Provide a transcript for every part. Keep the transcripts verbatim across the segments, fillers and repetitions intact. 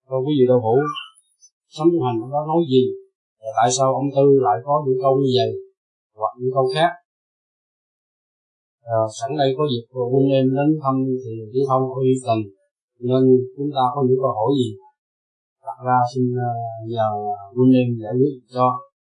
Còn quý vị đạo hữu sống tu hành đó nói gì? Và tại sao ông Tư lại có những câu như vậy hoặc những câu khác? À, sẵn đây có dịp huynh em đến thăm thì Chí Thông có uy tình, nên chúng ta có những câu hỏi gì đặt ra xin nhờ huynh em giải quyết cho.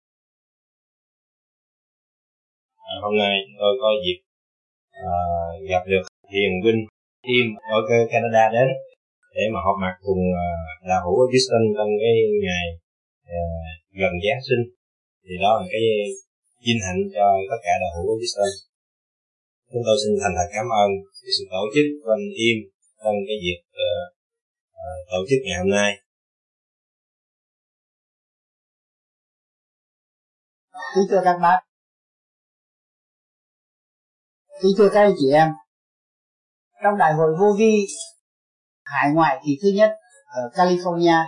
À, hôm nay tôi có dịp à, gặp được Hiền Vinh Im ở Canada đến để mà họp mặt cùng uh, đạo hữu ở Houston trong cái ngày uh, gần Giáng sinh, thì đó là cái vinh hạnh cho tất cả đạo hữu ở Houston. Chúng tôi xin thành thật cảm ơn cái sự tổ chức của anh Im trong cái việc uh, uh, tổ chức ngày hôm nay. Kính thưa các bác, kính thưa các anh chị em, trong đại hội vô vi hải ngoại kỳ thứ nhất ở California,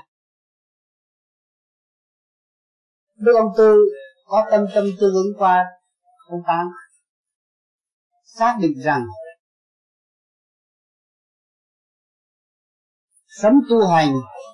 Đức ông Tư có tâm tâm tương ứng qua ông Tám, xác định rằng sống tu hành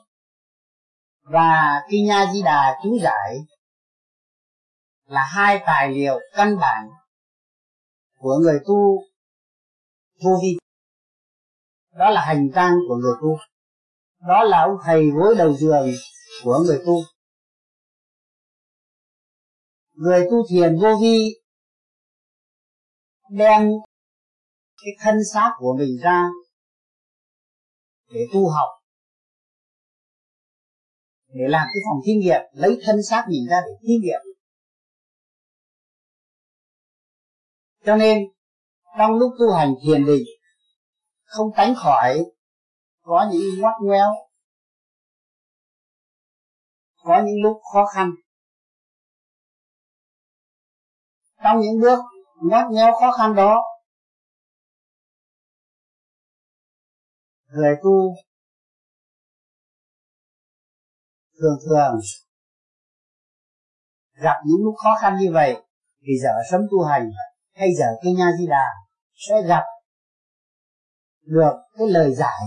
và Kinh Nha Di Đà chú giải là hai tài liệu căn bản của người tu vô vi. Đó là hành trang của người tu, đó là ông thầy gối đầu giường của người tu. Người tu thiền vô vi đem cái thân xác của mình ra để tu học, để làm cái phòng thí nghiệm, lấy thân xác mình ra để thí nghiệm. Cho nên trong lúc tu hành thiền định không tránh khỏi có những ngoắt ngoéo, có những lúc khó khăn. Trong những bước ngoắt ngoéo khó khăn đó, người tu thường thường gặp những lúc khó khăn như vậy thì giờ sống tu hành hay giờ Kinh Nha Di Đà sẽ gặp được cái lời giải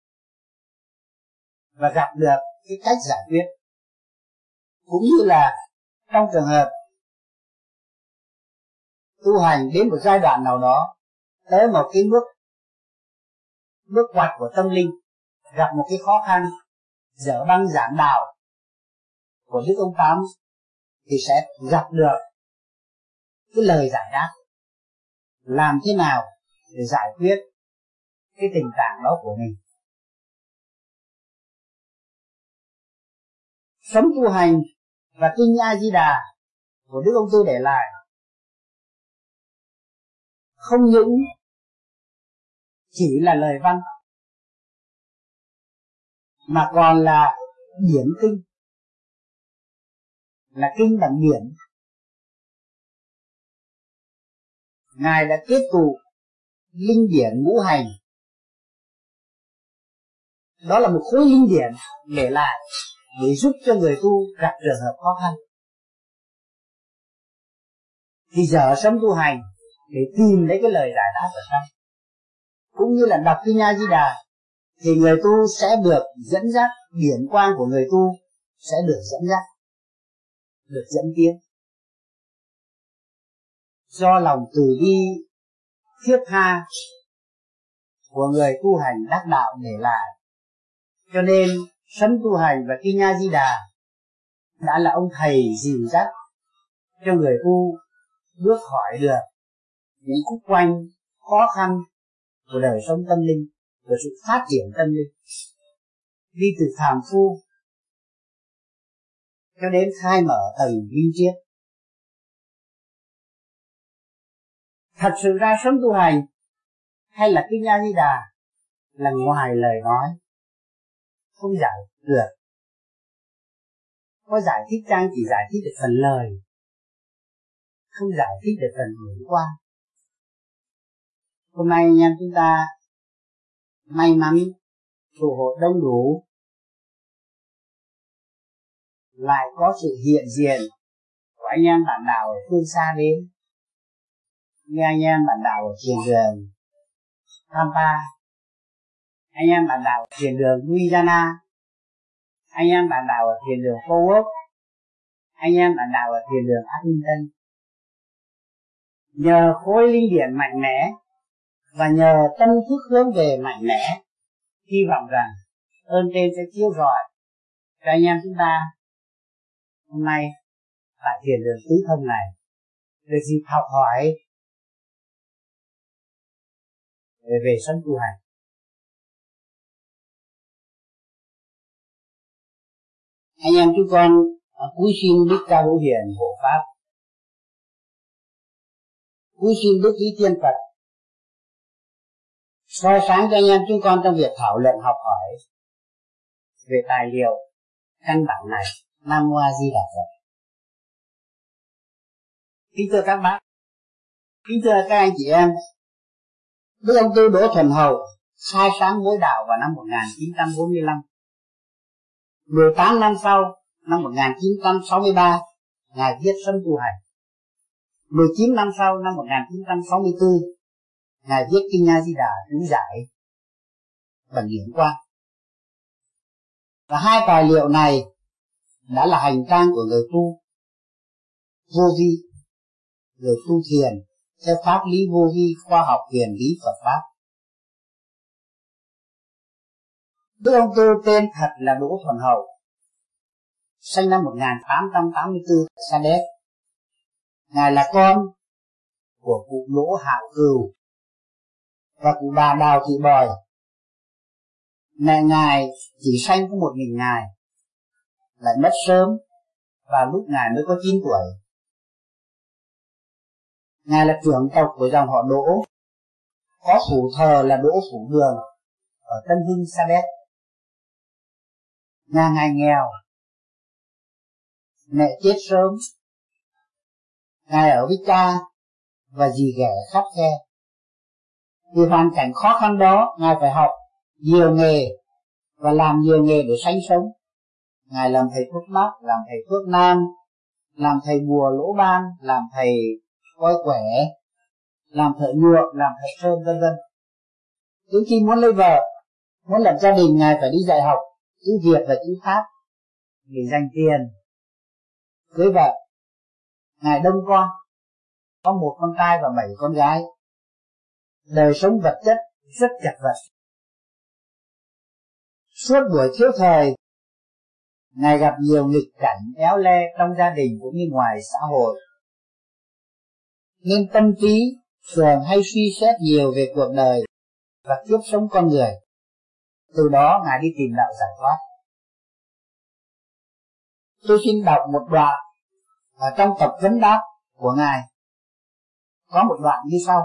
và gặp được cái cách giải quyết. Cũng như là trong trường hợp tu hành đến một giai đoạn nào đó, tới một cái bước bước ngoặt của tâm linh, gặp một cái khó khăn, dở băng giảng đạo của Đức ông Tám thì sẽ gặp được cái lời giải đáp làm thế nào để giải quyết cái tình trạng đó của mình. Sống tu hành và Kinh Nha Di Đà của Đức ông Tư để lại không những chỉ là lời văn mà còn là điển kinh, là kinh bằng điển. Ngài đã kết tụ linh điển ngũ hành, đó là một khối linh điển để lại để giúp cho người tu gặp trường hợp khó khăn. Thì giờ sống tu hành để tìm lấy cái lời giải đáp ở trong, cũng như là đọc Kinh Nha Di Đà thì người tu sẽ được dẫn dắt, điển quang của người tu sẽ được dẫn dắt, được dẫn tiến do lòng từ bi thiết tha của người tu hành đắc đạo để lại. Cho nên sống tu hành và Kinh Nha Di Đà đã là ông thầy dìu dắt cho người tu bước khỏi được những khúc quanh khó khăn của đời sống tâm linh, của sự phát triển tâm linh, đi từ phàm phu cho đến khai mở tầng linh triết. Thật sự ra sống tu hành hay là Kinh Nha Di Đà là ngoài lời nói, không giải được, có giải thích trang chỉ giải thích được phần lời, không giải thích được phần hưởng qua. Hôm nay anh em chúng ta may mắn tụ hội đông đủ, lại có sự hiện diện của anh em bạn đạo ở phương xa đến, như anh em bạn đạo ở thiền đường Tampa, anh em bạn đạo ở thiền đường Louisiana, anh em bạn đạo ở thiền đường Phô Ốc, anh em bạn đạo ở thiền đường Arlington. Nhờ khối linh điển mạnh mẽ và nhờ tâm thức hướng về mạnh mẽ, hy vọng rằng ơn trên sẽ chiếu rọi cho anh em chúng ta hôm nay tại thiền đường Tứ Thông này được dịp học hỏi về, về sống tu hành. Anh em chúng con cúi xin Đức Ca Mâu Hiền hộ pháp, cúi xin Đức Lý Thiên Phật soi sáng cho anh em chúng con trong việc thảo luận học hỏi về tài liệu căn bản này. Nam Mô A Di Đà Phật. Kính thưa các bác, kính thưa các anh chị em, Đức ông Tư Đỗ Thuần Hậu khai sáng mối đạo vào năm một nghìn chín trăm bốn mươi lăm. mười tám năm sau, năm một nghìn chín trăm sáu mươi ba, Ngài viết Sấm Tu Hành. mười chín năm sau, năm một nghìn chín trăm sáu mươi tư, Ngài viết Kinh A Di Đà chú giải bằng điển quang. Và hai tài liệu này đã là hành trang của người tu vô vi, người tu thiền theo pháp lý vô vi, khoa học huyền lý Phật pháp. Đức ông Tư tên thật là Đỗ Thuần Hậu, sinh năm một nghìn tám trăm tám mươi tư tại Sa Đéc. Ngài là con của cụ Lỗ Hạo Cừu và cụ bà Đào Thị Bòi. Mẹ Ngài chỉ sanh có một mình Ngài, lại mất sớm và lúc Ngài mới có chín tuổi. Ngài là trưởng tộc của dòng họ Đỗ, có phủ thờ là Đỗ Phủ Đường ở Tân Hưng, Sa Đéc. Nhà Ngài nghèo, mẹ chết sớm, Ngài ở với cha và dì ghẻ khắt khe. Vì hoàn cảnh khó khăn đó, Ngài phải học nhiều nghề và làm nhiều nghề để sanh sống. Ngài làm thầy thuốc bắc, làm thầy thuốc nam, làm thầy bùa lỗ ban, làm thầy coi quẻ, làm thợ nhuộm, làm thợ sơn, vân vân. Đến khi muốn lấy vợ, muốn lập gia đình, Ngài phải đi dạy học chữ Việt và chữ Pháp để dành tiền cưới vợ. Ngài đông con, có một con trai và bảy con gái. Đời sống vật chất rất chật vật. Suốt buổi thiếu thời, Ngài gặp nhiều nghịch cảnh éo le trong gia đình cũng như ngoài xã hội, nên tâm trí thường hay suy xét nhiều về cuộc đời và kiếp sống con người. Từ đó Ngài đi tìm đạo giải thoát. Tôi xin đọc một đoạn ở trong tập vấn đáp của Ngài. Có một đoạn như sau.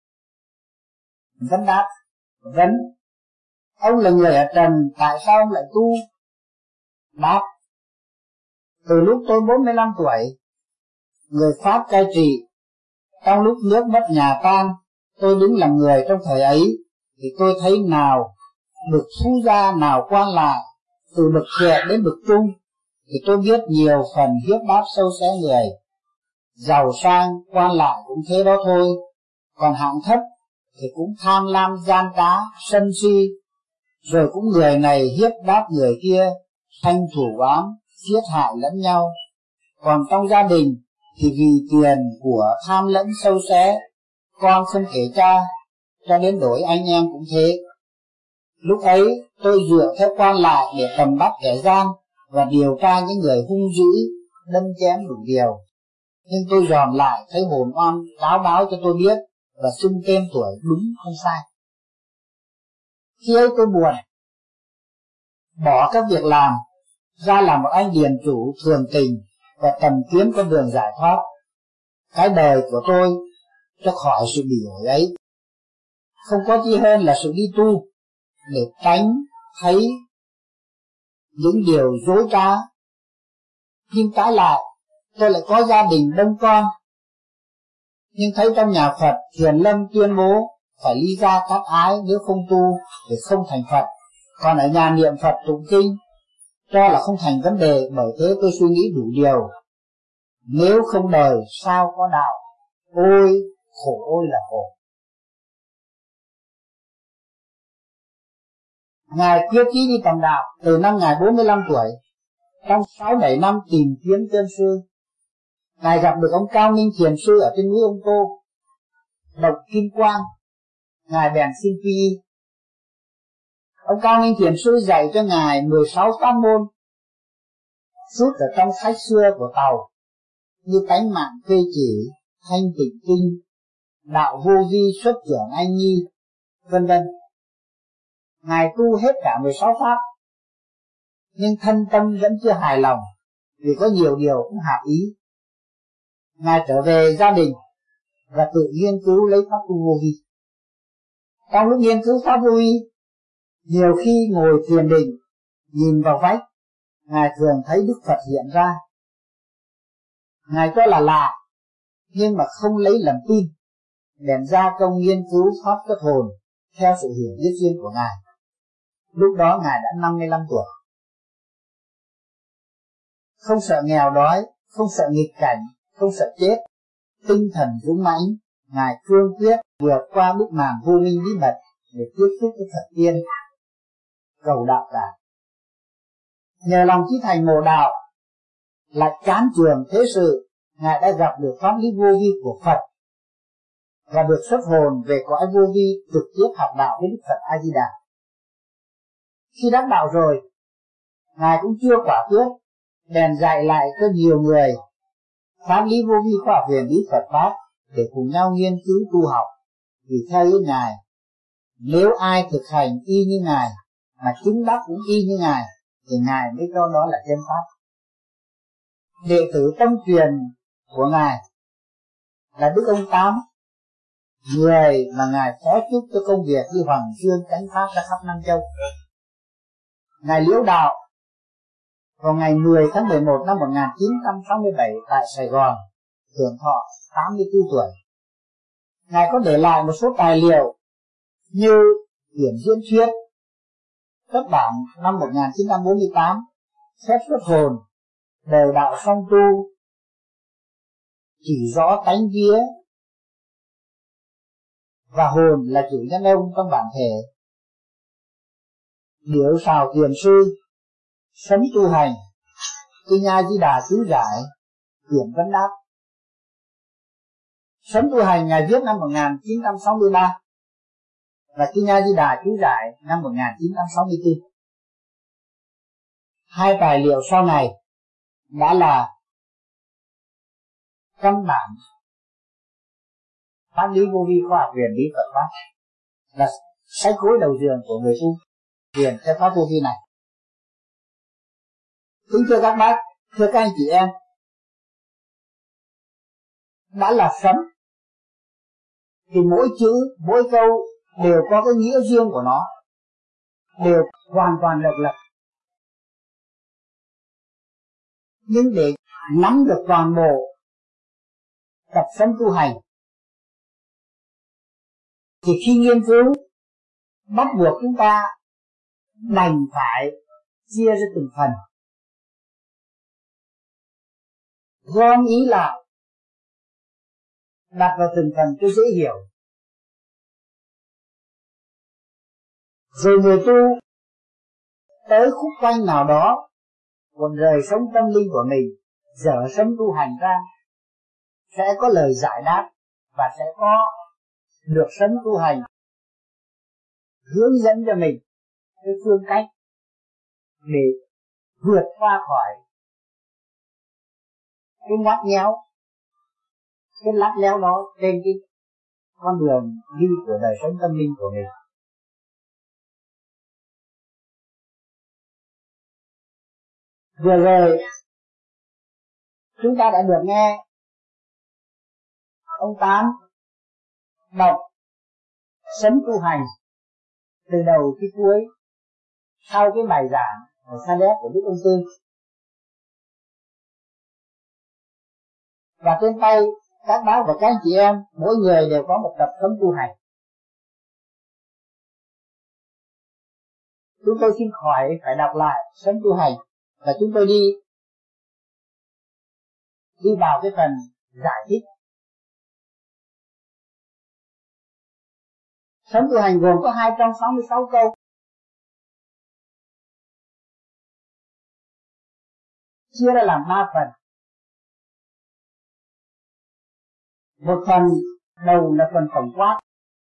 Vấn đáp. Vấn: ông là người ở trần, tại sao ông lại tu? Đáp: từ lúc tôi bốn mươi lăm tuổi, người Pháp cai trị, trong lúc nước mất nhà tan, tôi đứng làm người trong thời ấy, thì tôi thấy nào bậc phú gia, nào quan lại, từ bậc thượng đến bậc trung, thì tôi biết nhiều phần hiếp báp sâu xé người. Giàu sang quan lại cũng thế đó thôi, còn hạng thấp thì cũng tham lam gian trá, sân si, rồi cũng người này hiếp đáp người kia, sanh thủ oán, giết hại lẫn nhau. Còn trong gia đình thì vì tiền của tham lẫn sâu xé, con không kể cha, cho đến đổi anh em cũng thế. Lúc ấy tôi dựa theo quan lại để tầm bắt kẻ gian và điều tra những người hung dữ, đâm chém đủ điều. Nhưng tôi dòm lại thấy hồn oan cáo báo cho tôi biết và xưng tên tuổi đúng không sai. Khi ấy tôi buồn, bỏ các việc làm ra làm một anh điền chủ thường tình và tìm kiếm con đường giải thoát cái đời của tôi cho khỏi sự bỉ ổi ấy. Không có chi hơn là sự đi tu để tránh thấy những điều dối trá. Nhưng trái lại, tôi lại có gia đình đông con, nhưng thấy trong nhà Phật Thiền Lâm tuyên bố phải ly gia cắt ái nếu không tu để không thành Phật, còn ở nhà niệm Phật tụng kinh cho là không thành vấn đề. Bởi thế tôi suy nghĩ đủ điều, nếu không đời sao có đạo, ôi khổ ôi là khổ. Ngài quyết chí đi tầm đạo từ năm Ngài bốn mươi lăm tuổi. Trong sáu bảy năm tìm kiếm chân sư, Ngài gặp được ông Cao Minh Thiền Sư ở trên núi Ông Tô, Độc Kim Quang. Ngài bèn xin quy y. Ông Cao Minh Thiền Sư dạy cho Ngài mười sáu pháp môn, rút ở trong sách xưa của Tàu, như tánh mạng phê chỉ, thanh tịnh kinh, đạo vô vi, xuất trưởng anh nhi, vân vân. Ngài tu hết cả mười sáu pháp, nhưng thân tâm vẫn chưa hài lòng, vì có nhiều điều cũng hợp ý. Ngài trở về gia đình và tự nghiên cứu lấy pháp tu vô vi. Trong lúc nghiên cứu pháp vô vi, nhiều khi ngồi thiền định, nhìn vào vách, Ngài thường thấy Đức Phật hiện ra. Ngài cho là lạ, nhưng mà không lấy làm tin, bèn gia công nghiên cứu pháp xuất hồn theo sự hiểu biết riêng của Ngài. Lúc đó Ngài đã năm mươi lăm tuổi. Không sợ nghèo đói, không sợ nghịch cảnh, không sợ chết, tinh thần dũng mãnh, Ngài cương quyết vượt qua bức màn vô minh bí mật để tiếp xúc với Phật tiên, cầu đạo cả. Nhờ lòng chí thành mộ đạo, lại chán trường thế sự, Ngài đã gặp được pháp lý vô vi của Phật và được xuất hồn về cõi vô vi, trực tiếp học đạo với Đức Phật A Di Đà. Khi đắc đạo rồi, Ngài cũng chưa quả quyết, bèn dạy lại cho nhiều người pháp lý vô vi, khoa học huyền bí Phật pháp để cùng nhau nghiên cứu tu học. Vì theo ý Ngài, nếu ai thực hành y như Ngài mà chứng đắc cũng y như Ngài thì Ngài mới cho đó là chân pháp. Đệ tử tâm truyền của Ngài là Đức Ông Tám, người mà Ngài phó chúc cho công việc đi Hoàng Dương chánh pháp ra khắp Nam Châu. Ngài liễu đạo vào ngày mười tháng mười một năm một nghìn chín trăm sáu mươi bảy tại Sài Gòn, hưởng thọ tám mươi tư tuổi. Ngài có để lại một số tài liệu như Quyển Diễn Thuyết, xuất bản năm một nghìn chín trăm bốn mươi tám, Phép xuất hồn, Đời đạo song tu, Chỉ rõ tánh vía và hồn là chủ nhân ông trong bản thể, Điểu Sào Thiền Sư, Sấm tu hành, Kinh A Di Đà chú giải, Quyển vấn đáp. Sấm tu hành Ngài viết năm một nghìn chín trăm sáu mươi ba và Kinh A Di Đà chú giải năm một nghìn chín trăm sáu mươi tư. Hai tài liệu sau này đã là căn bản pháp lý vô vi, khoa học huyền bí Phật pháp, là sách gối đầu giường của người tu truyền theo pháp vô vi này. Kính thưa các bác, thưa các anh chị em, đã là sấm thì mỗi chữ, mỗi câu đều có cái nghĩa riêng của nó, đều hoàn toàn độc lập. Nhưng để nắm được toàn bộ tập sấm tu hành thì khi nghiên cứu bắt buộc chúng ta đành phải chia ra từng phần, gom ý lại, đặt vào từng phần cho dễ hiểu. Rồi người tu tới khúc quanh nào đó còn rời sống tâm linh của mình, dở sấm tu hành ra, sẽ có lời giải đáp và sẽ có được sấm tu hành hướng dẫn cho mình cái phương cách để vượt qua khỏi cái ngắt nhéo, cái lắt léo đó trên cái con đường đi của đời sống tâm linh của mình. Vừa rồi chúng ta đã được nghe ông Tám đọc sấm tu hành từ đầu tới cuối sau cái bài giảng ở Sa Đéc của Đức Ông Tư. Và trên tay các bác và các anh chị em, mỗi người đều có một tập sấm tu hành. Chúng tôi xin khỏi phải đọc lại sấm tu hành và chúng tôi đi đi vào cái phần giải thích. Sấm tu hành gồm có hai trăm sáu mươi sáu câu. chia ra làm ba phần. Một phần đầu là phần tổng quát.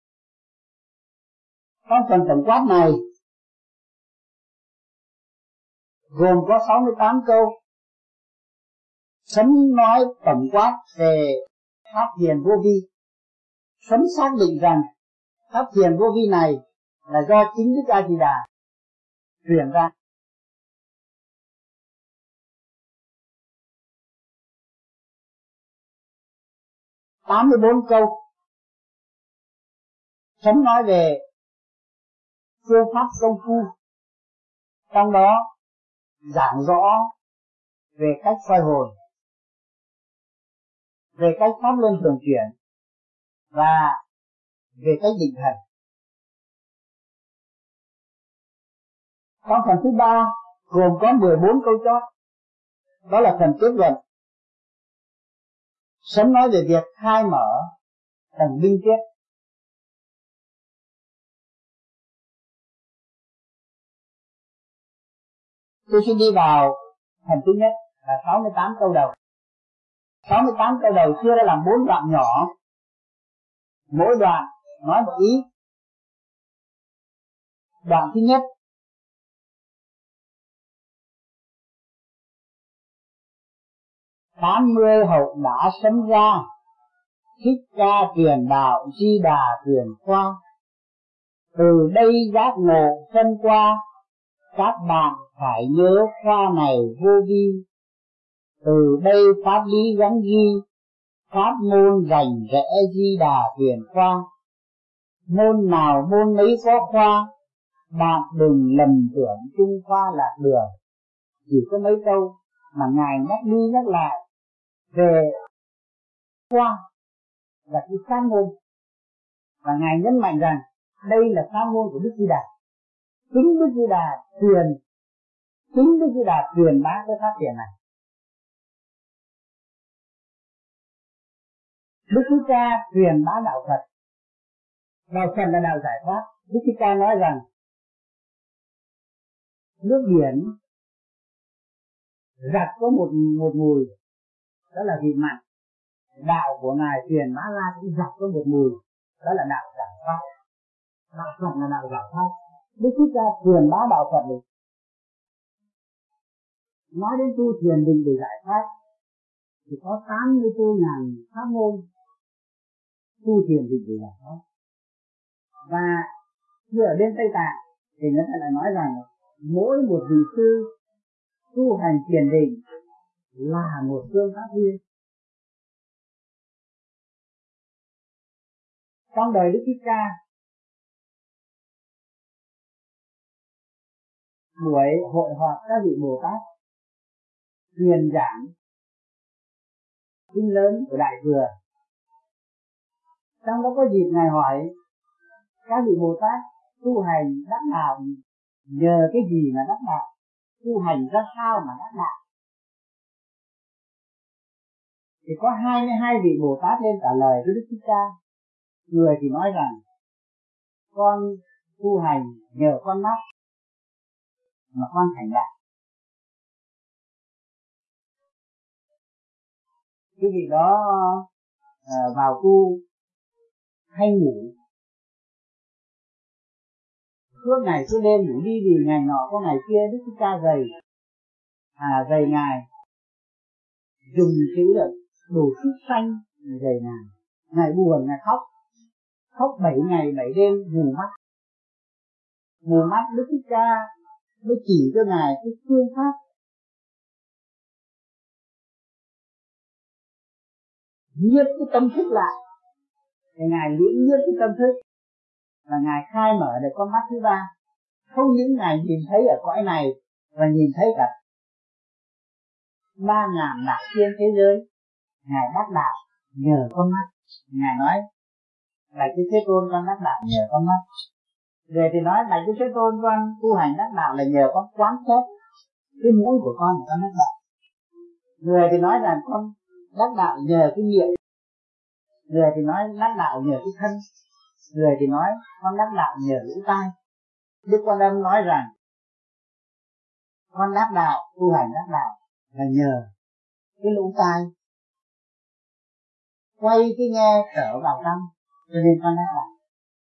Trong phần tổng quát này gồm có sáu mươi tám câu. Sấm nói tổng quát về pháp thiền vô vi. Sấm xác định rằng pháp thiền vô vi này là do chính Đức A Di Đà truyền ra. tám mươi bốn câu. Sấm nói về phương pháp công phu, trong đó giảng rõ về cách soi hồn, về cách pháp luân thường chuyển và về cách định thần. Trong phần thứ ba gồm có mười bốn câu chót, đó là phần kết luận. Sấm nói về việc khai mở tầng minh triết. Tôi xin đi vào phần thứ nhất là sáu mươi tám câu đầu. sáu mươi tám câu đầu chia ra làm bốn đoạn nhỏ, mỗi đoạn nói một ý. Đoạn thứ nhất: tám mươi hậu đã sấm ra, Thích Ca truyền đạo, Di Đà truyền khoa. Từ đây giác ngộ phân qua, các bạn phải nhớ khoa này vô vi. Từ đây pháp lý gắn ghi, pháp môn rành rẽ Di Đà truyền khoa. Môn nào môn ấy có khoa, bạn đừng lầm tưởng chung khoa lạc đường. Chỉ có mấy câu mà Ngài nhắc đi nhắc lại về khoa là cái pháp môn, và Ngài nhấn mạnh rằng đây là pháp môn của Đức Di Đà. Chính Đức Di Đà truyền, chính Đức Di Đà truyền bá cái pháp thiền này. Đức Thích Ca truyền bá đạo Phật. Đạo Phật là đạo giải thoát. Đức Thích Ca nói rằng nước biển giặt có một một mùi, đó là vị mặn. Đạo của Ngài truyền bá ra cũng giặt có một mùi, đó là đạo giải thoát. Đạo Phật là đạo giải thoát. Đức Thích Ca truyền bá đạo Phật này. Nói đến tu thiền định để giải thoát thì có tám mươi tư ngàn pháp môn tu thiền định để giải thoát. Và như ở bên Tây Tạng thì người ta lại nói rằng mỗi một vị sư tu hành thiền định là một phương pháp riêng. Trong đời Đức Thích Ca, buổi hội họp các vị Bồ Tát truyền giảng kinh lớn của Đại Thừa, trong đó có dịp Ngài hỏi các vị Bồ Tát tu hành đắc đạo nhờ cái gì mà đắc đạo, tu hành ra sao mà đắc đạo. Thì có hai mươi hai vị Bồ Tát lên trả lời với Đức Thích Ca. Người thì nói rằng con tu hành nhờ con mắt mà con thành đạo. Cái vị đó à, vào tu hay ngủ, suốt ngày suốt đêm ngủ đi, vì ngày nọ có ngày kia Đức Thích Ca gầy, à gầy Ngài, dùng chữ là đồ súc xanh gầy Ngài. Ngài buồn, Ngài khóc, khóc bảy ngày bảy đêm mù mắt. Mù mắt Đức Thích Ca mới chỉ cho Ngài cái phương pháp nhiếp cái tâm thức lại. Thì Ngài liễm nhiếp cái tâm thức và Ngài khai mở được con mắt thứ ba. Không những Ngài nhìn thấy ở cõi này và nhìn thấy cả ba ngàn đại thiên thế giới, Ngài đắc đạo nhờ con mắt. Ngài nói Đại Chúa Thế Tôn con đắc đạo nhờ con mắt. Rồi thì nói Đại Chúa Thế Tôn con tu hành đắc đạo là nhờ con quán xét cái mũi của con con đắc đạo. Người thì nói rằng con đắc đạo nhờ cái miệng. Người thì nói đắc đạo nhờ cái thân. Người thì nói con đắc đạo nhờ lỗ tai. Đức Quan Âm nói rằng con đắc đạo, tu hành đắc đạo là nhờ cái lỗ tai quay cái nghe trở vào trong, cho nên con đắc đạo.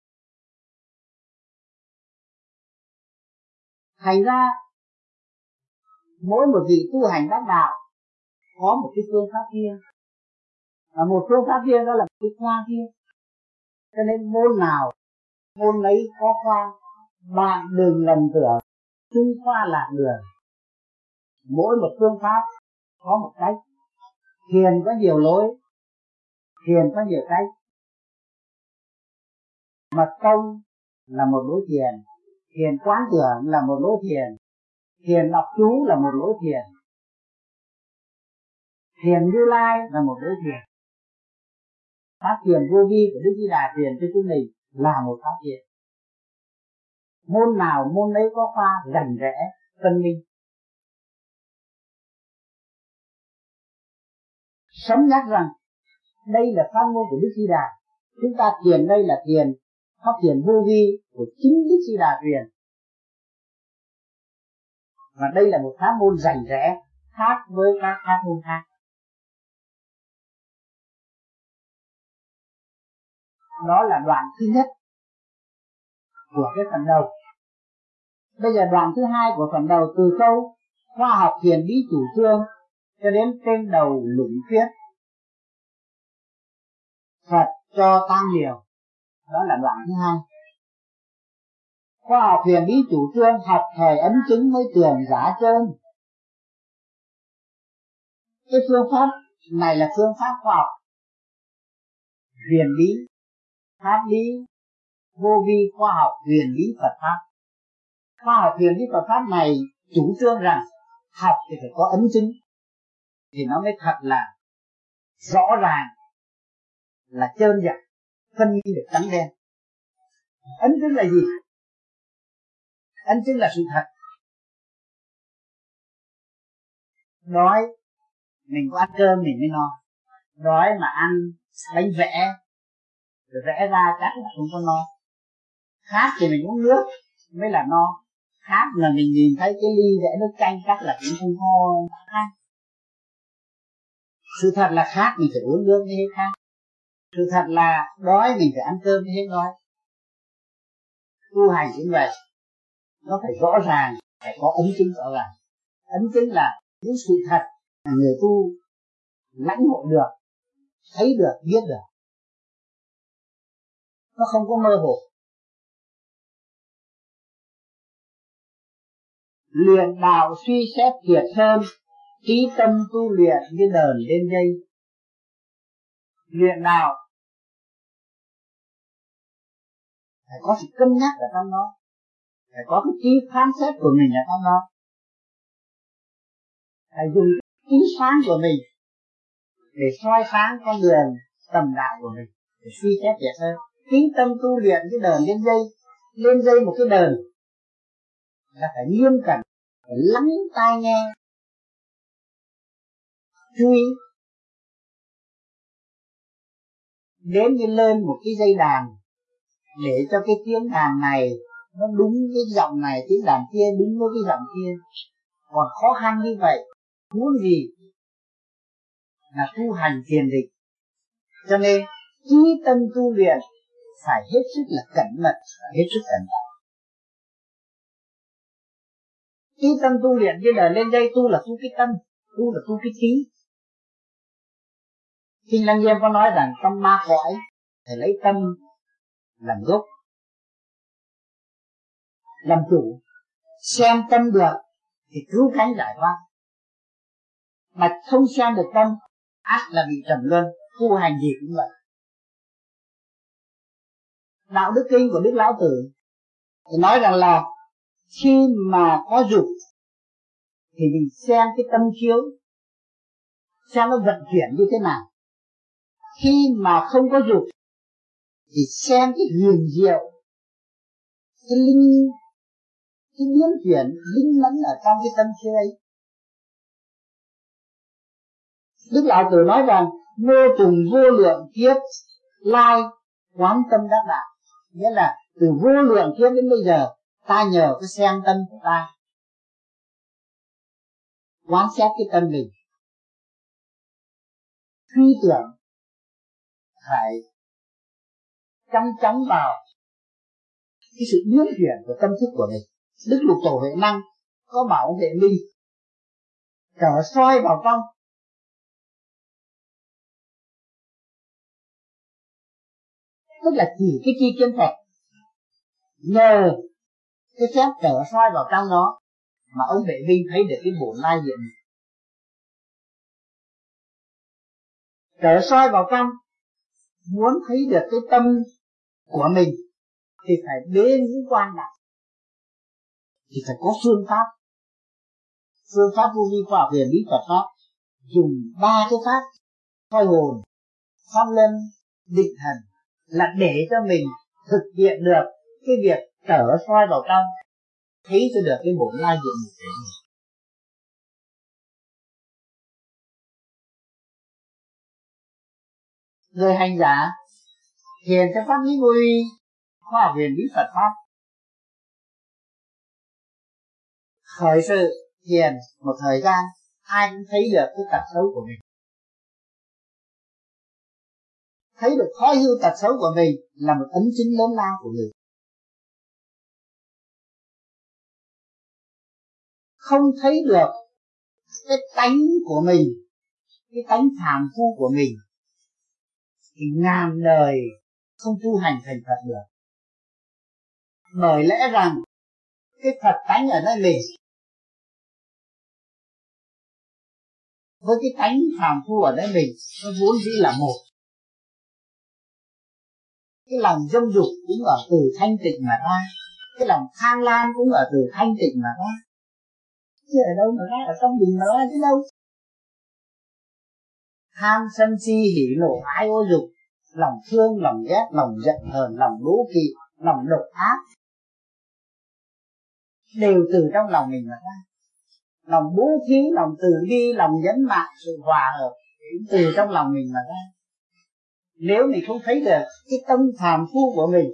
Thành ra mỗi một vị tu hành đắc đạo có một cái phương pháp riêng, và một phương pháp riêng đó là một cái khoa riêng. Cho nên môn nào môn ấy có khoa, bạn đừng lầm tưởng chung khoa lạc đường. Mỗi một phương pháp có một cách. Thiền có nhiều lối, thiền có nhiều cách. Mật tông là một lối thiền, thiền quán tưởng là một lối thiền, thiền đọc chú là một lối thiền, thiền Như Lai là một lối thiền. Pháp thiền vô vi của Đức Di Đà truyền cho chúng mình là một pháp thiền. Môn nào môn ấy có khoa rành rẽ phân minh. Sống nhắc rằng đây là pháp môn của Đức Di Đà. Chúng ta thiền đây là thiền pháp thiền vô vi của chính Đức Di Đà truyền. Và đây là một pháp môn rành rẽ khác với các pháp môn khác. Đó là đoạn thứ nhất của cái phần đầu. Bây giờ đoạn thứ hai của phần đầu, từ câu khoa học thiền bí chủ trương cho đến trên đầu luận thuyết Phật cho tam điều, đó là đoạn thứ hai. Khoa học thiền bí chủ trương học thời ấn chứng mới tường giả trơn. Cái phương pháp này là phương pháp khoa học huyền bí, pháp lý vô vi, khoa học huyền bí Phật pháp. Khoa học huyền bí Phật pháp này chủ trương rằng học thì phải có ấn chứng thì nó mới thật là rõ ràng, là trơn dặn, phân minh được trắng đen. Ấn chứng là gì? Ấn chứng là sự thật. Đói mình có ăn cơm mình mới no, đói mà ăn bánh vẽ rồi vẽ ra chắc là không có no. Khát thì mình uống nước mới là no, khát là mình nhìn thấy cái ly vẽ nước chanh chắc là cũng không có khát. Sự thật là khát mình phải uống nước mới hết khát. Sự thật là đói mình phải ăn cơm mới hết đói. Tu hành cũng vậy, nó phải rõ ràng, phải có ấn chứng rõ ràng. Ấn chứng là những sự thật mà người tu lãnh hội được, thấy được, biết được. Nó không có mơ hồ. Luyện đạo suy xét thiệt hơn, trí tâm tu luyện như đờn lên dây. Luyện đạo phải có sự cân nhắc ở trong đó, phải có cái trí phán xét của mình ở trong đó, phải dùng trí sáng của mình để soi sáng con đường tầm đạo của mình, để suy xét thiệt hơn. Trí tâm tu luyện cái đờn lên dây. Lên dây một cái đờn là phải nghiêm cẩn, phải lắng tai nghe, chú ý. Đến như lên một cái dây đàn để cho cái tiếng đàn này nó đúng cái giọng này, tiếng đàn kia đúng với cái giọng kia. Còn khó khăn như vậy, huống gì là tu hành thiền định. Cho nên trí tâm tu luyện phải hết sức là cẩn mật, hết sức cẩn thận. Trí tâm tu luyện cái đời lên dây, tu là tu cái tâm, tu là tu cái trí. Kinh Lăng Nghiêm có nói rằng trong ba cõi phải lấy tâm làm gốc, làm chủ, xem tâm được thì cứu cánh giải thoát, mà không xem được tâm ác là bị trầm luân. Tu hành gì cũng vậy. Đạo đức kinh của Đức Lão Tử thì nói rằng là khi mà có dục thì mình xem cái tâm chiếu, xem nó vận chuyển như thế nào. Khi mà không có dục thì xem cái huyền diệu, cái linh, cái biến chuyển linh mẫn ở trong cái tâm chiếu ấy. Đức Lão Tử nói rằng mô trùng vô lượng kiếp lai quán tâm đắc đạo. Nghĩa là từ vô lượng kiếp đến bây giờ ta nhờ cái xem tâm của ta quán xét cái tâm mình, suy tưởng phải chăm chóng vào cái sự biến chuyển của tâm thức của mình. Đức Lục Tổ Huệ Năng có bảo Huệ Minh trở soi vào trong, tức là chỉ cái chi kiến Phật nhờ cái phép trở soi vào trong đó mà ông Huệ Minh thấy được cái bổn lai diện. Trở soi vào trong, muốn thấy được cái tâm của mình thì phải bế ngũ quan lại, thì phải có phương pháp. Phương pháp vô vi khoa học huyền bí Phật pháp dùng ba cái pháp soi hồn, pháp luân, định thần là để cho mình thực hiện được cái việc trở soi vào trong, thấy cho được cái bổn lai diện của mình. Người hành giả thiền theo pháp lý vô vi khoa học huyền bí Phật pháp, khởi sự thiền một thời gian, ai cũng thấy được cái tật xấu của mình, thấy được thói hư tật xấu của mình là một ấn chứng lớn lao của người. Không thấy được cái tánh của mình, cái tánh phàm phu của mình thì ngàn đời không tu hành thành Phật được. Bởi lẽ rằng cái Phật tánh ở nơi mình với cái tánh phàm phu ở nơi mình nó vốn dĩ là một. Cái lòng dâm dục cũng ở từ thanh tịnh mà ra, cái lòng tham lam cũng ở từ thanh tịnh mà ra, chứ ở đâu mà ra, ở trong mình mà ra chứ đâu. Tham sân si hỉ nộ ái ô dục, lòng thương, lòng ghét, lòng giận hờn, lòng đố kỵ, lòng độc ác đều từ trong lòng mình mà ra. Lòng bố thí, lòng từ bi, lòng nhẫn nại, sự hòa hợp cũng từ trong lòng mình mà ra. Nếu mình không thấy được cái tâm phàm phu của mình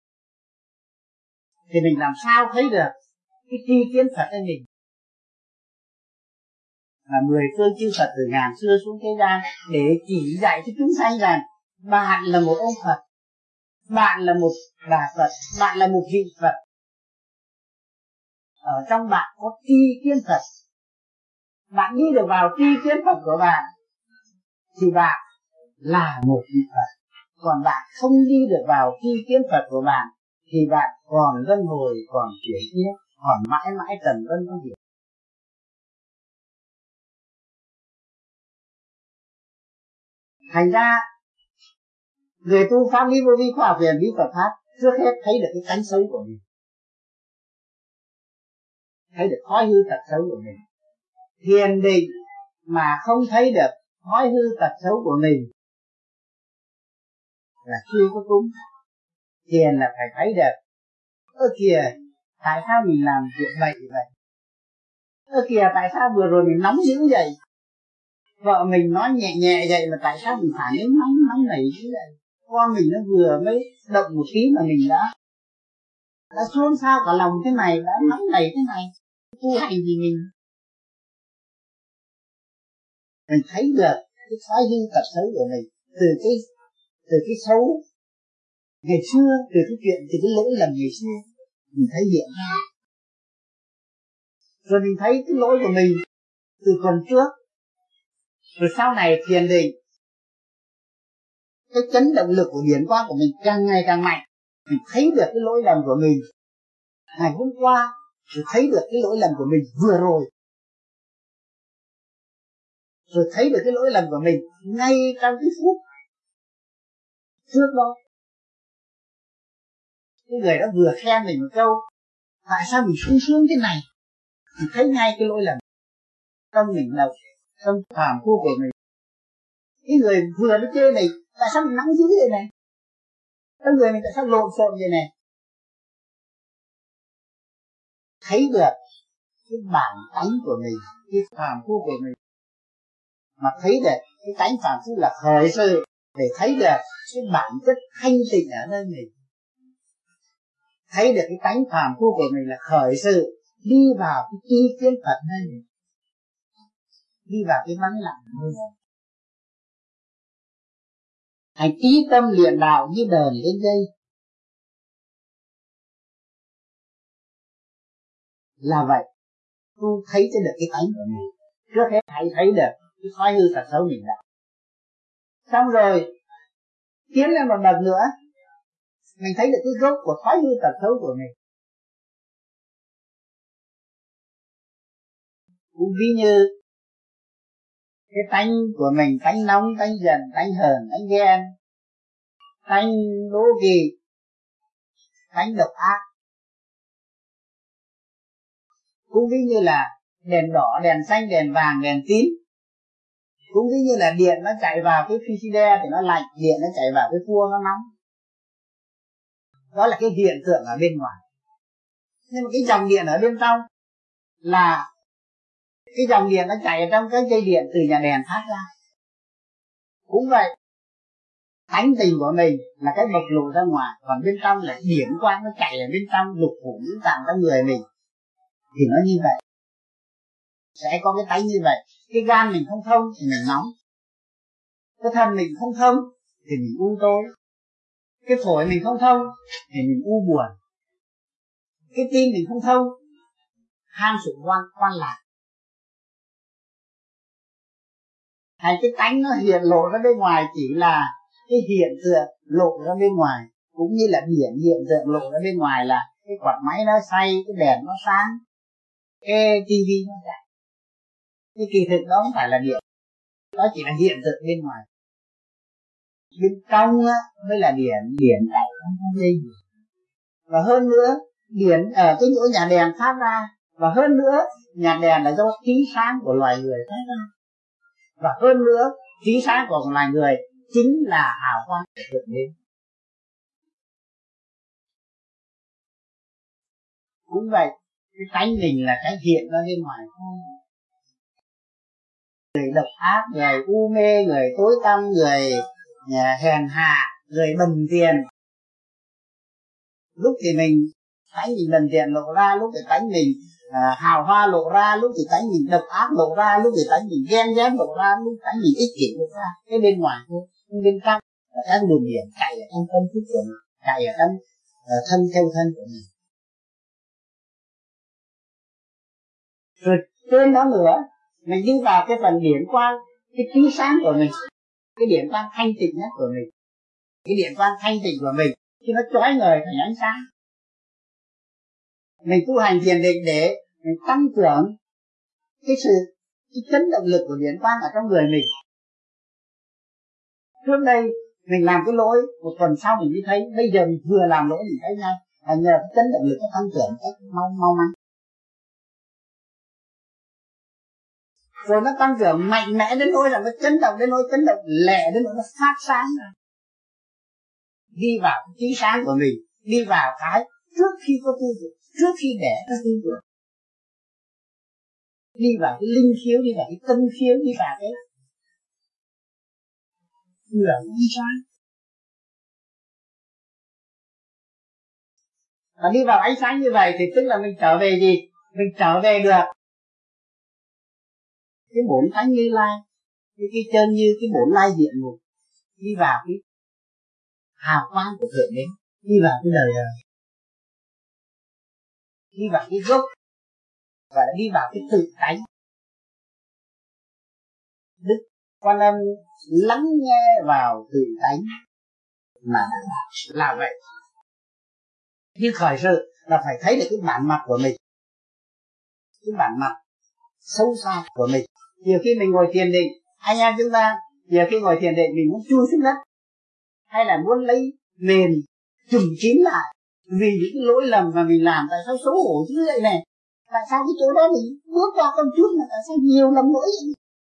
thì mình làm sao thấy được cái tri kiến Phật ở mình. Là mười phương chư Phật từ ngàn xưa xuống thế gian để chỉ dạy cho chúng sanh rằng bạn là một ông Phật, bạn là một bà Phật, bạn là một vị Phật. Ở trong bạn có tri kiến Phật, bạn đi được vào tri kiến Phật của bạn thì bạn là một vị Phật. Còn bạn không đi được vào tri kiến Phật của bạn thì bạn còn luân hồi, còn chuyển kiếp, còn mãi mãi trần luân không hiểu. Thành ra người tu pháp lý vô vi khoa học huyền bí Phật pháp trước hết thấy được cái tánh xấu của mình, thấy được thói hư tật xấu của mình. Thiền định mà không thấy được thói hư tật xấu của mình là chưa có đúng. Thiền là phải thấy được, ơ kìa tại sao mình làm chuyện bậy vậy, ơ kìa tại sao vừa rồi mình nóng dữ vậy, vợ mình nói nhẹ nhẹ vậy mà tại sao mình phản ứng nóng nóng nảy như vậy, con mình nó vừa mới động một tí mà mình đã đã xôn xao cả lòng thế này, đã nóng nảy thế này. Tu hành gì mình mình thấy được cái thói hư tật xấu của mình từ cái từ cái xấu ngày xưa, từ cái chuyện, từ cái lỗi lầm ngày xưa mình thấy hiện ra, rồi mình thấy cái lỗi của mình từ tuần trước, rồi sau này thiền định cái chấn động lực của điển quang của mình càng ngày càng mạnh, mình thấy được cái lỗi lầm của mình ngày hôm qua, rồi thấy được cái lỗi lầm của mình vừa rồi, rồi thấy được cái lỗi lầm của mình ngay trong cái phút trước đó. Cái người đó vừa khen mình một câu, tại sao mình sung sướng thế này, mình thấy ngay cái lỗi lầm tâm mình là tâm phàm phu của mình. Cái người vừa mới chê này, tại sao mình nóng dữ vậy này, cái người mình tại sao lộn xộn vậy này. Thấy được cái bản tánh của mình, cái phàm phu của mình, mà thấy được cái tánh phàm phu là khởi sự để thấy được cái bản chất thanh tịnh ở nơi mình, thấy được cái tánh phàm phu của mình là khởi sự đi vào cái tri kiến Phật nơi mình. đi vào cái vắng lặng nơi này. Hãy trí tâm luyện đạo như đờn lên dây. Là vậy, tu thấy cho được cái tánh của mình. Trước hết hãy thấy được cái thói hư tật xấu mình đã. Xong rồi tiến lên một bậc nữa, mình thấy được cái gốc của thói hư tật xấu của mình. Cũng ví như cái tánh của mình, tánh nóng, tánh giận, tánh hờn, tánh ghen, tánh đố kỵ, tánh độc ác. Cũng ví như là đèn đỏ, đèn xanh, đèn vàng, đèn tím. Cũng ví như là điện nó chạy vào cái frigidaire thì nó lạnh, điện nó chạy vào cái cua nó nóng. Đó là cái hiện tượng ở bên ngoài. Nhưng mà cái dòng điện ở bên trong là cái dòng điện nó chạy ở trong cái dây điện từ nhà đèn phát ra. Cũng vậy, tánh tình của mình là cái bộc lộ ra ngoài, còn bên trong là điển quang nó chạy ở bên trong, lục phủ ngũ tạng trong người mình. Thì nó như vậy, sẽ có cái tánh như vậy. Cái gan mình không thông thì mình nóng, cái thân mình không thông thì mình u tối, cái phổi mình không thông thì mình u buồn, cái tim mình không thông ham sự quan quan lạc. Hay cái tánh nó hiện lộ ra bên ngoài chỉ là cái hiện tượng lộ ra bên ngoài, cũng như là điển hiện tượng lộ ra bên ngoài là cái quạt máy nó xoay, cái đèn nó sáng, cái tivi nó chạy. Cái kỳ thực đó không phải là điện, đó chỉ là hiện tượng bên ngoài. Bên trong á, mới là điển, điển chạy trong dây. Và hơn nữa, điển ở cái chỗ nhà đèn phát ra. Và hơn nữa, nhà đèn là do khí sáng của loài người phát ra. Và hơn nữa, khí sáng của loài người chính là hào quang của Thượng Đế. Cũng vậy, cái tánh mình là cái hiện ra bên ngoài thôi. Người độc ác, người u mê, người tối tăm, người hèn hạ, người bần tiền. Lúc thì mình tánh mình bần tiền lộ ra, lúc thì tánh mình à, hào hoa lộ ra, lúc thì tánh mình độc ác lộ ra, lúc thì tánh mình ghen ghét lộ ra, lúc tánh mình ích kỷ lộ ra. Cái bên ngoài thôi, nhưng bên trong là các luồng điển chạy ở trong tâm thức của mình, chạy ở trong uh, thân theo thân của mình. Rồi trên đó nữa, mình đi vào cái phần điển quang, cái trí sáng của mình, cái điển quang thanh tịnh nhất của mình, cái điển quang thanh tịnh của mình khi nó chói ngời thành ánh sáng. Mình tu hành thiền định để mình tăng trưởng cái sự cái chấn động lực của điển quang ở trong người mình. Trước đây mình làm cái lỗi, một tuần sau mình mới thấy, bây giờ mình vừa làm lỗi mình thấy ngay, là nhờ cái chấn động lực nó tăng trưởng cách mau mau mắn. Rồi nó tăng trưởng mạnh mẽ đến nỗi là nó chấn động đến nỗi chấn động lẹ đến nỗi nó phát sáng ra. Đi vào cái trí sáng của mình, đi vào cái trước khi có tư tưởng, trước khi đẻ có tư tưởng, đi vào cái linh khiếu, đi vào cái tâm khiếu, đi vào cái đi vào cái ánh sáng. Và đi vào ánh sáng như vậy thì tức là mình trở về gì? Mình trở về được cái bổn tánh Như Lai, cái cái chân như cái bổn lai diện mục, đi vào cái hào quang của Thượng Đế, đi vào cái đời đời, đi vào cái gốc và đi vào cái tự tánh. Đức Quan Âm lắng nghe vào tự tánh mà đã là vậy. Nhưng khởi sự là phải thấy được cái bản mặt của mình, cái bản mặt sâu xa của mình. Nhiều khi mình ngồi thiền định, anh em chúng ta nhiều khi ngồi thiền định mình muốn chui xuống đất, hay là muốn lấy nền trùm kín lại vì những cái lỗi lầm mà mình làm. Tại sao xấu hổ như vậy này? Tại sao cái chỗ đó mình bước qua con chút mà tại sao nhiều lầm lỗi vậy?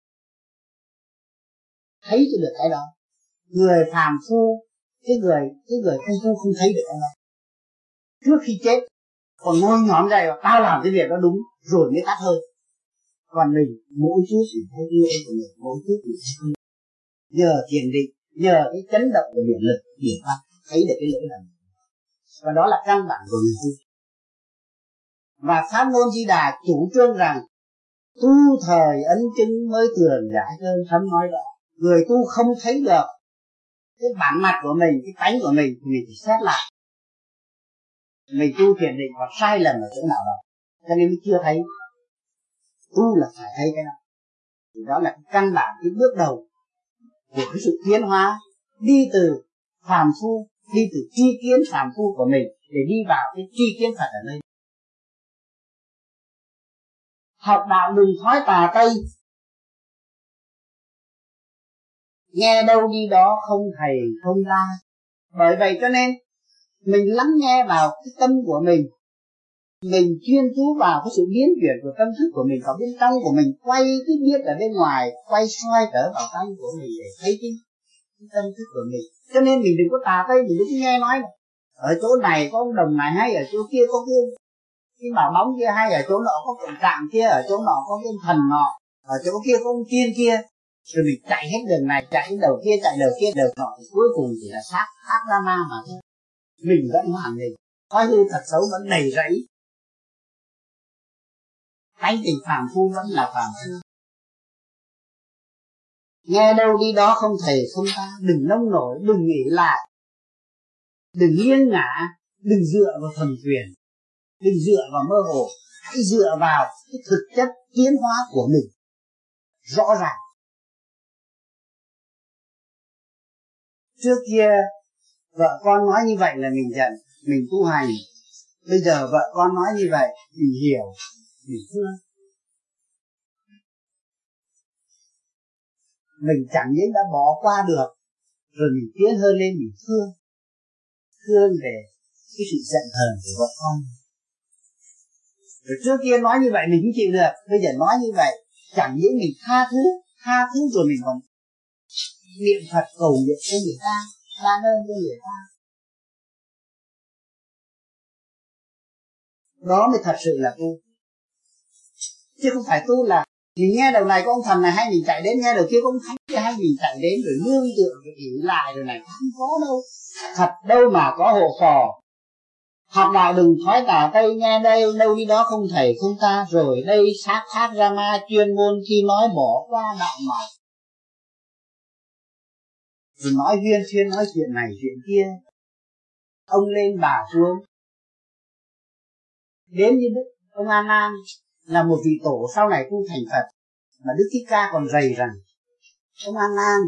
Thấy cho được cái đó. Người phàm phu, cái người cái người không phu không thấy được cái đó. Trước khi chết còn ngồi nhóm dậy và tao làm cái việc đó đúng rồi mới tắt hơi. Còn mình mỗi chút thì thấy yêu của mình, mỗi chút thì thấy yêu. Nhờ thiền định, nhờ cái chấn động của điện lực, điển quang thấy được cái lỗi lầm. Và đó là căn bản của mình tu. Và Pháp Môn Di Đà chủ trương rằng Tu thời ấn chứng mới tường giải hơn. Thấm nói đó, người tu không thấy được cái bản mặt của mình, cái tánh của mình, thì mình phải xét lại mình tu thiền định có sai lầm ở chỗ nào đó, cho nên mới chưa thấy. Tu là phải thấy cái đó, thì đó là cái căn bản, cái bước đầu của cái sự tiến hóa, đi từ phàm phu, đi từ tri kiến phàm phu của mình để đi vào cái tri kiến Phật ở đây. Học đạo đừng thói tà Tây, nghe đâu đi đó, không thầy không ta. Bởi vậy cho nên mình lắng nghe vào cái tâm của mình, mình chuyên chú vào cái sự biến chuyển của tâm thức của mình ở bên trong của mình, quay cái biết ở bên ngoài, quay soi trở vào tâm của mình để thấy cái, cái tâm thức của mình. Cho nên mình đừng có tà Tây, mình đừng nghe nói này, ở chỗ này có ông đồng này, hay ở chỗ kia có cái cái bảo bóng kia, hay ở chỗ nọ có cộng trạng kia, ở chỗ nọ có cái thần nọ, ở chỗ kia có ông tiên kia, rồi mình chạy hết đường này, chạy đến đầu kia, chạy đầu kia, đầu nọ, thì cuối cùng chỉ là xác xác ra ma mà thôi. Mình vẫn hoàn mình, thói hư thật xấu vẫn đầy rẫy, tánh tình phàm phu vẫn là phàm phu. Nghe đâu đi đó, không thầy không ta. Đừng nông nổi, đừng nghĩ lại, đừng nghiêng ngả, đừng dựa vào thần quyền, đừng dựa vào mơ hồ, hãy dựa vào cái thực chất tiến hóa của mình rõ ràng. Trước kia vợ con nói như vậy là mình giận, mình tu hành. Bây giờ vợ con nói như vậy, mình hiểu, mình thương. Mình chẳng những đã bỏ qua được, rồi mình tiến hơn lên, mình thương. Thương về cái sự giận hờn của vợ con. Rồi trước kia nói như vậy mình cũng chịu được, bây giờ nói như vậy, chẳng những mình tha thứ, tha thứ rồi mình còn niệm Phật cầu nguyện cho người ta, ban ơn cho người ta. Đó mới thật sự là tu. Chứ không phải tu là mình nghe đầu này có ông thần này, hay mình chạy đến nghe đầu kia có ông thánh kia, hay mình chạy đến rồi nương tựa cái ỷ lại rồi này, không có đâu. Thật đâu mà có hộ phò. Học đạo đừng thói tà Tây, nghe đây đâu đi đó, không thầy không ta. Rồi đây sát thác ra ma, chuyên môn khi nói bỏ qua đạo mạo, rồi nói huyên thuyên, nói chuyện này chuyện kia, ông lên bà xuống. Đến như Đức ông A Nan là một vị tổ sau này tu thành Phật, mà Đức Thích Ca còn rầy rằng: ông A Nan,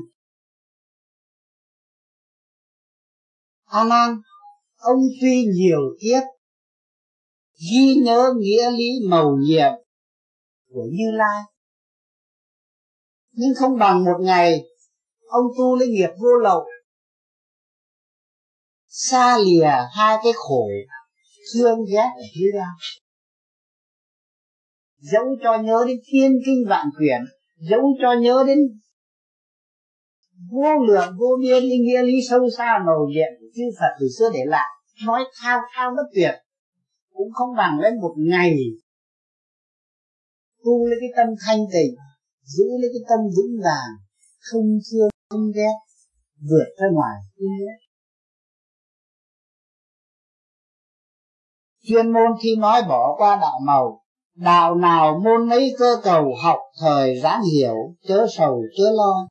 A Nan, ông tuy nhiều kiếp ghi nhớ nghĩa lý mầu nhiệm của Như Lai, nhưng không bằng một ngày ông tu lấy nghiệp vô lậu, xa lìa hai cái khổ thương ghét ở thế gian. Dẫu cho nhớ đến thiên kinh vạn quyển, dẫu cho nhớ đến vô lượng vô biên những nghĩa lý sâu xa màu nhiệm của chư Phật từ xưa để lại, nói thao thao bất tuyệt, cũng không bằng lên một ngày tu lấy cái tâm thanh tịnh, giữ lấy cái tâm vững vàng, không thương không ghét, vượt ra ngoài không ghét. Chuyên môn khi nói bỏ qua đạo màu, đạo nào môn ấy cơ cầu, học thời ráng hiểu, chớ sầu chớ lo.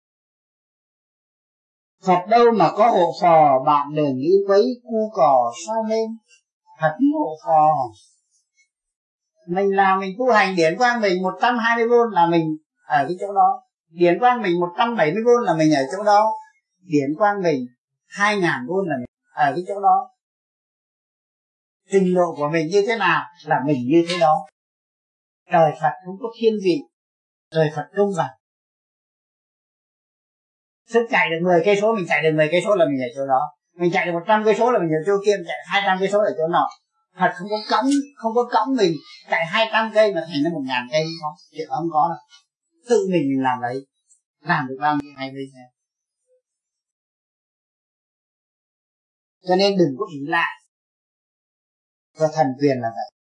Phật đâu mà có hộ phò, bạn đừng nghĩ quấy cu cò sao nên. Phật hộ phò. Mình làm mình tu hành, điển quang mình một trăm hai mươi vôn là mình ở cái chỗ đó, điển quang mình một trăm bảy mươi vôn là mình ở chỗ đó, điển quang mình hai ngàn vôn là mình ở cái chỗ đó. Trình độ của mình như thế nào là mình như thế đó. Trời Phật không có thiên vị, trời Phật công bằng. Sức chạy được mười cây số, mình chạy được mười cây số là mình ở chỗ đó. Mình chạy được một trăm cây số là mình ở chỗ kia, mình chạy hai trăm cây số là chỗ nọ. Phật không có cõng, không có cõng mình chạy hai trăm cây mà thành ra một ngàn cây, không có, chuyện không có đâu. Tự mình mình làm đấy, làm được bao nhiêu hay bây giờ. Cho nên đừng có ỷ lại cho thần quyền là vậy.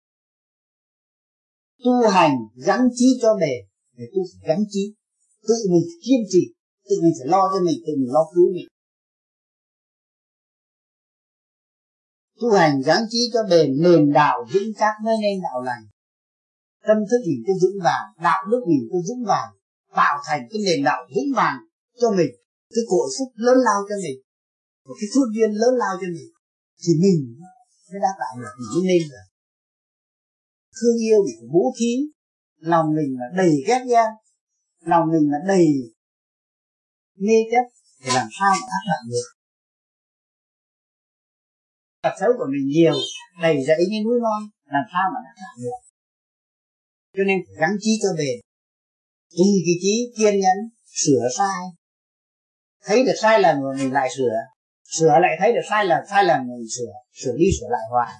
Tu hành gắng trí cho bền, để tu phải gắng trí, tự mình kiên trì, tự mình phải lo cho mình, tự mình lo cứu mình. Tu hành gắng trí cho bền, nền đạo vững chắc mới nên đạo lành. tâm thức mình cho vững vàng, đạo đức mình cho vững vàng, tạo thành cái nền đạo vững vàng cho mình, cái cội phúc lớn lao cho mình, một cái phước duyên lớn lao cho mình, thì mình mới đáp lại được, mình mới nên được. Thương yêu mình phải bố thí, lòng mình là đầy ghét ghen, lòng mình là đầy mê chấp, để làm sao mà đáp lại được. Tật xấu của mình nhiều, đầy rẫy như núi non, làm sao mà đáp lại được. Cho nên gắng trí cho bền, tùy cái trí kiên nhẫn sửa sai, thấy được sai lầm rồi mình lại sửa, sửa lại thấy được sai lầm, sai lầm mình sửa, sửa đi sửa lại hoài.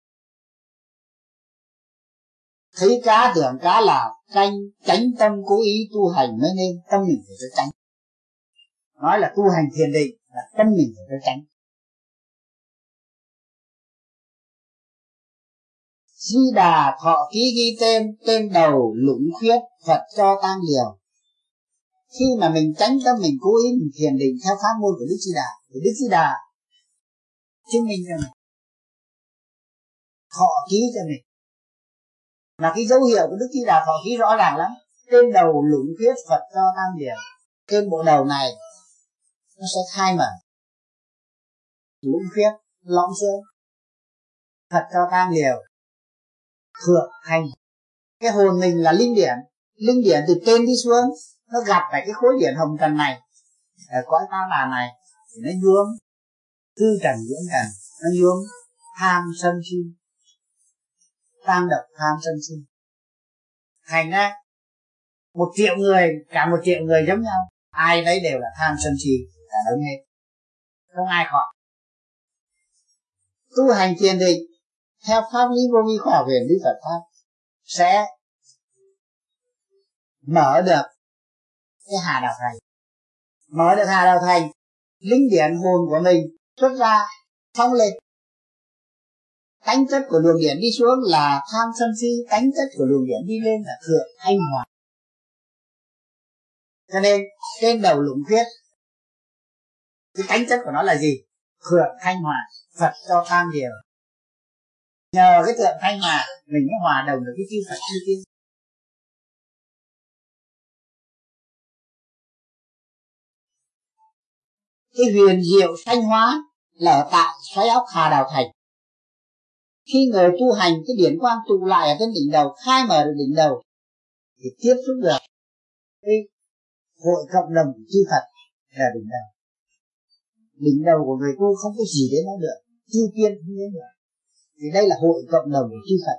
Thấy cá tưởng cá là tranh, tránh tâm cố ý tu hành mới nên tâm mình phải cho tránh. Nói là tu hành thiền định là tâm mình phải cho tránh. Di Đà thọ ký ghi tên, tên đầu lũng khuyết, Phật cho tang liều. Khi mà mình tránh tâm mình cố ý mình thiền định theo pháp môn của Đức Di Đà, thì Đức Di Đà chứng minh cho mình, thọ ký cho mình. Là cái dấu hiệu của Đức Di Đà thọ ký rõ ràng lắm. Tên đầu lũng khuyết, Phật cho tang liều. Trên bộ đầu này nó sẽ khai mở, lũng khuyết, lõm xuống, Phật cho tang liều, thượng hành. Cái hồn mình là linh điển, linh điển từ trên đi xuống, nó gặp phải cái khối điển hồng trần này, ở cõi ta bà này, thì nó nhuốm tư trần diễn trần, nó nhuốm tham sân si, tam độc tham sân si. Thành ra một triệu người, cả một triệu người giống nhau, ai đấy đều là tham sân si, cả đống hết, không ai khỏi. Tu hành thiền định theo pháp lý vô vi khoa học huyền lý Phật pháp sẽ mở được cái hà đạo thành, mở được hà đạo thành, linh điển hồn của mình xuất ra phóng lên. Tánh chất của luồng điển đi xuống là tham sân si, tánh chất của luồng điển đi lên là thượng thanh hòa. Cho nên trên đầu lũng khuyết, cái tánh chất của nó là gì? Thượng thanh hòa, Phật cho tam điều. Nhờ cái thượng thanh hòa mình mới hòa đồng được cái chư Phật chư tiên. Cái huyền diệu sanh hóa là ở tại xoáy óc hà đạo thành. Khi người tu hành cái điển quang tụ lại ở trên đỉnh đầu, khai mở được đỉnh đầu, thì tiếp xúc được cái hội cộng đồng của chư Phật là đỉnh đầu. Đỉnh đầu của người tu không có gì đến nó được, chư tiên không đến được. Thì đây là hội cộng đồng của chư Phật.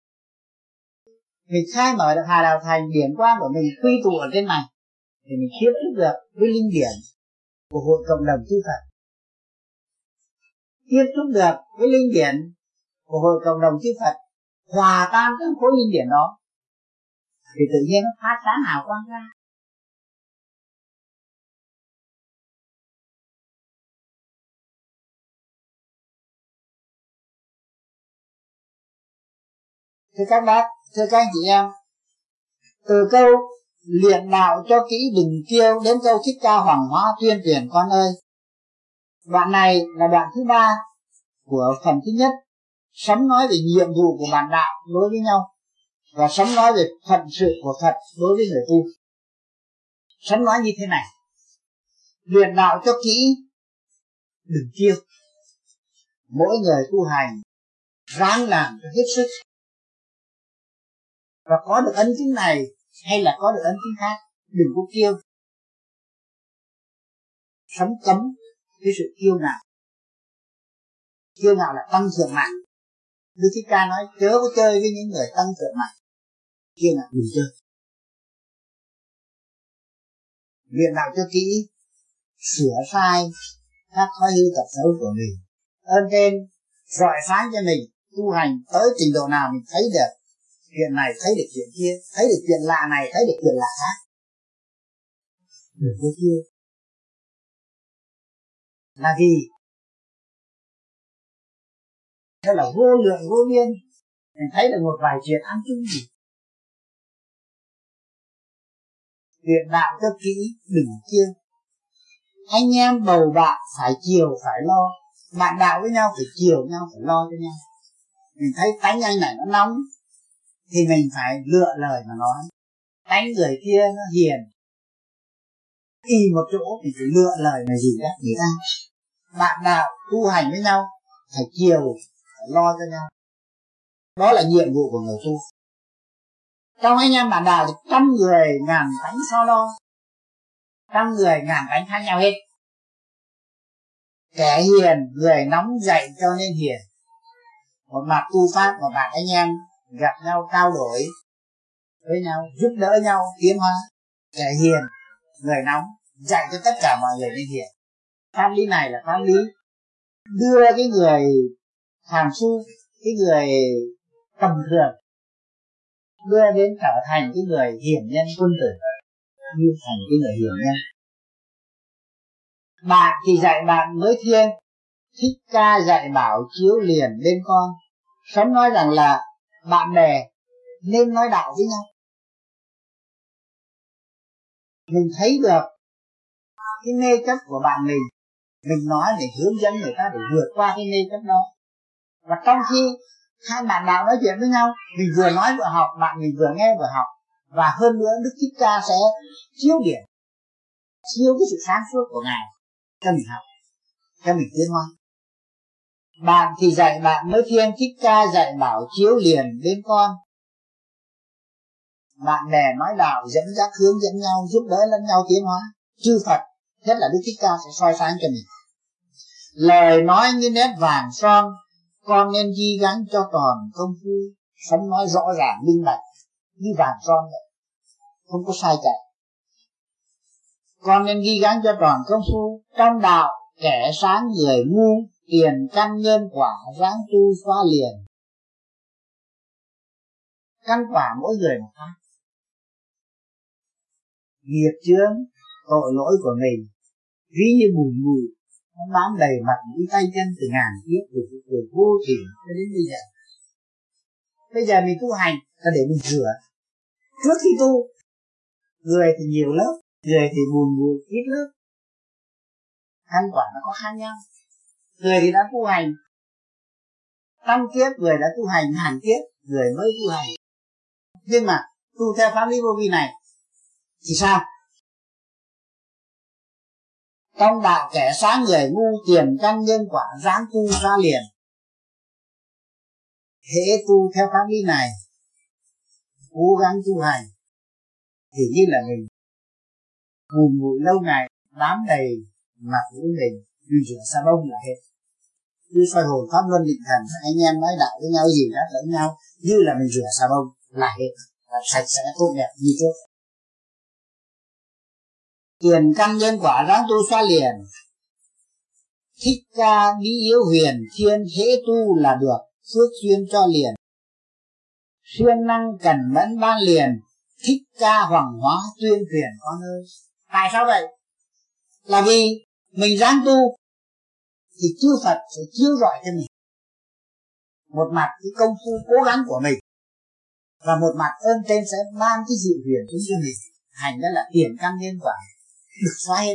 Mình khai mở được hà đạo thành, điển quang của mình quy tụ ở trên này, thì mình tiếp xúc được với linh điển của hội cộng đồng chư Phật, tiếp xúc được với linh điển của hội cộng đồng chư Phật, hòa tan trong khối linh điển đó, thì tự nhiên nó phát sáng hào quang ra. Thưa các bác, thưa các anh chị em, từ câu luyện đạo cho kỹ đừng kiêu đến câu Thích Ca Hoàng Hóa tuyên truyền con ơi, đoạn này là đoạn thứ ba của phần thứ nhất, sấm nói về nhiệm vụ của bản đạo đối với nhau, và sấm nói về phận sự của Phật đối với người tu. Sấm nói như thế này: luyện đạo cho kỹ đừng kiêu, mỗi người tu hành ráng làm cho hết sức, và có được ấn chứng này hay là có được ấn chứng khác, đừng có kiêu. Sấm cấm cái sự kiêu ngạo. Kiêu ngạo là tăng thượng mạng. Đức Thích Ca nói chớ có chơi với những người tăng thượng mạng, kiêu ngạo đừng chơi. Luyện đạo cho kỹ, sửa sai các thói hư tật xấu của mình, ơn trên rọi sáng cho mình, tu hành tới trình độ nào mình thấy được chuyện này, thấy được chuyện kia, thấy được chuyện lạ này, thấy được chuyện lạ khác, đừng có kiêu. Là vì đó là vô lượng vô biên, mình thấy được một vài chuyện ăn chung gì. Luyện đạo cho kỹ đừng kiêu. Anh em bầu bạn phải chiều phải lo, bạn đạo với nhau phải chiều nhau, phải lo cho nhau. Mình thấy tánh anh này nó nóng thì mình phải lựa lời mà nói. Tánh người kia nó hiền, y một chỗ thì phải lựa lời mà dìu dắt người ta. Bạn đạo tu hành với nhau phải chiều, phải lo cho nhau. Đó là nhiệm vụ của người tu. Trong anh em bạn đạo thì trăm người ngàn tánh so lo, trăm người ngàn tánh khác nhau hết. Kẻ hiền, người nóng dậy cho nên hiền. Một mặt tu pháp, một mặt anh em gặp nhau trao đổi với nhau, giúp đỡ nhau tiến hóa. Kẻ hiền, người nóng dạy cho tất cả mọi người nên hiền. Pháp lý này là pháp lý đưa cái người phàm phu, cái người tầm thường đưa đến trở thành cái người hiền nhân quân tử, như thành cái người hiền nhân. Bạn thì dạy bạn mới thiên, Thích Ca dạy bảo chiếu liền bên con. Sấm nói rằng là bạn bè nên nói đạo với nhau. Mình thấy được cái mê chấp của bạn mình, mình nói để hướng dẫn người ta để vượt qua cái mê chấp đó. Và trong khi hai bạn đạo nói chuyện với nhau, mình vừa nói vừa học, bạn mình vừa nghe vừa học. Và hơn nữa Đức Thích Ca sẽ chiếu điển, chiếu cái sự sáng suốt của Ngài cho mình học, cho mình tiến hóa. Bạn thì dạy bạn mới thiên, Thích Ca dạy bảo chiếu liền bên con. Bạn bè nói đạo dẫn dắt hướng dẫn nhau, giúp đỡ lẫn nhau tiến hóa. Chư Phật, nhất là Đức Thích Ca sẽ soi sáng cho mình. Lời nói như nét vàng son, con nên ghi gắng cho toàn công phu. Sấm nói rõ ràng minh bạch như vàng son vậy, không có sai chạy. Con nên ghi gắng cho toàn công phu. Trong đạo kẻ sáng người ngu, tiền căn nhân quả ráng tu xóa liền. Căn quả mỗi người một khác. Nghiệp chướng, tội lỗi của mình ví như bùn mùi, nó bám đầy mặt mũi tay chân từ ngàn kiếp, từ từ vô tình cho đến bây giờ. Bây giờ mình tu hành là để mình rửa. Trước khi tu, người thì nhiều lớp, người thì bùn mùi ít lớp, căn quả nó có khác nhau. Người thì đã tu hành trăm kiếp, người đã tu hành ngàn kiếp, người mới tu hành. Nhưng mà tu theo pháp lý vô vi này thì sao? Trong đạo kẻ sáng người ngu, tiền căn nhân quả ráng tu ra liền. Hễ tu theo pháp lý này, cố gắng tu hành, thì như là mình bùn bụi lâu ngày bám đầy mặt của mình, mình rửa sa bông là hết. Cứ soi hồn pháp luân định thần, anh em nói đạo với nhau gì đó lẫn nhau, như là mình rửa sa bông là hết, là sạch sẽ tốt đẹp như trước. Tiền căn nhân quả ráng tu xóa liền. Thích Ca bí yếu huyền thiên, hễ tu là được, phước duyên cho liền. Siêng năng cần mẫn ban liền, Thích Ca hoàng hóa tuyên truyền con ơi. Tại sao vậy? Là vì mình ráng tu thì chư Phật sẽ chiếu rọi cho mình. Một mặt cái công phu cố gắng của mình, và một mặt ơn trên sẽ ban cái diệu huyền xuống cho mình. Hành đó là tiền căn nhân quả được xóa hết.